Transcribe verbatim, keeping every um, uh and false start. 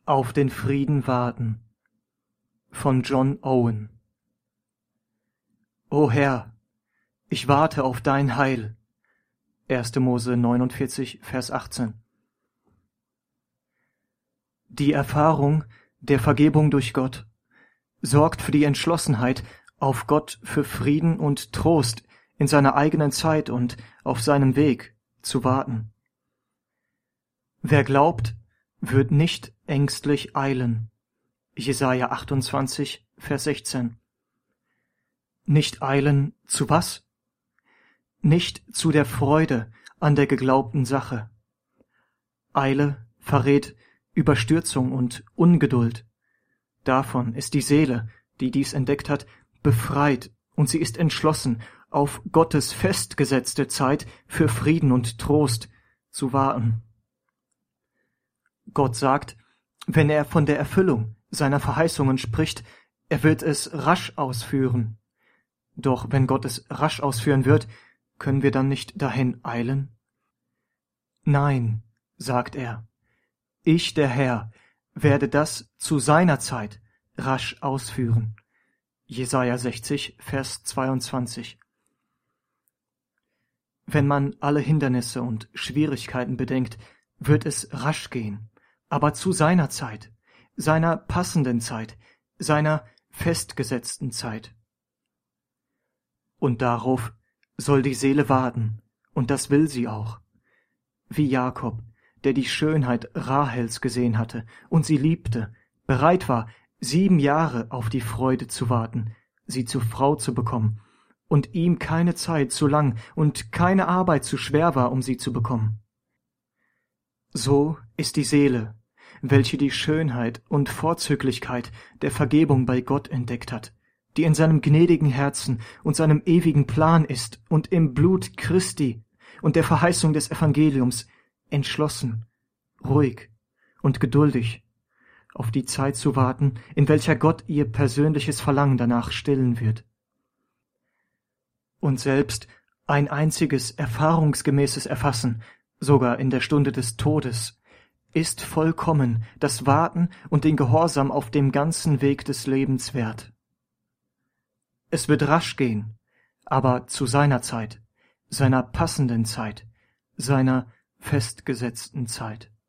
Auf den Frieden warten von John Owen. O Herr, ich warte auf dein Heil. erster Mose neunundvierzig, Vers achtzehn. Die Erfahrung der Vergebung durch Gott sorgt für die Entschlossenheit, auf Gott für Frieden und Trost in seiner eigenen Zeit und auf seinem Weg zu warten. Wer glaubt, wird nicht ängstlich eilen. Jesaja achtundzwanzig, Vers sechzehn. Nicht eilen zu was? Nicht zu der Freude an der geglaubten Sache. Eile verrät Überstürzung und Ungeduld. Davon ist die Seele, die dies entdeckt hat, befreit, und sie ist entschlossen, auf Gottes festgesetzte Zeit für Frieden und Trost zu warten. Gott sagt, wenn er von der Erfüllung seiner Verheißungen spricht, er wird es rasch ausführen. Doch wenn Gott es rasch ausführen wird, können wir dann nicht dahin eilen? Nein, sagt er, ich, der Herr, werde das zu seiner Zeit rasch ausführen. Jesaja sechzig, Vers zweiundzwanzig. Wenn man alle Hindernisse und Schwierigkeiten bedenkt, wird es rasch gehen, aber zu seiner Zeit, seiner passenden Zeit, seiner festgesetzten Zeit. Und darauf soll die Seele warten, und das will sie auch. Wie Jakob, der die Schönheit Rahels gesehen hatte und sie liebte, bereit war, sieben Jahre auf die Freude zu warten, sie zur Frau zu bekommen, und ihm keine Zeit zu lang und keine Arbeit zu schwer war, um sie zu bekommen. So ist die Seele, welche die Schönheit und Vorzüglichkeit der Vergebung bei Gott entdeckt hat, die in seinem gnädigen Herzen und seinem ewigen Plan ist und im Blut Christi und der Verheißung des Evangeliums entschlossen, ruhig und geduldig auf die Zeit zu warten, in welcher Gott ihr persönliches Verlangen danach stillen wird. Und selbst ein einziges erfahrungsgemäßes Erfassen, sogar in der Stunde des Todes, ist vollkommen das Warten und den Gehorsam auf dem ganzen Weg des Lebens wert. Es wird rasch gehen, aber zu seiner Zeit, seiner passenden Zeit, seiner festgesetzten Zeit.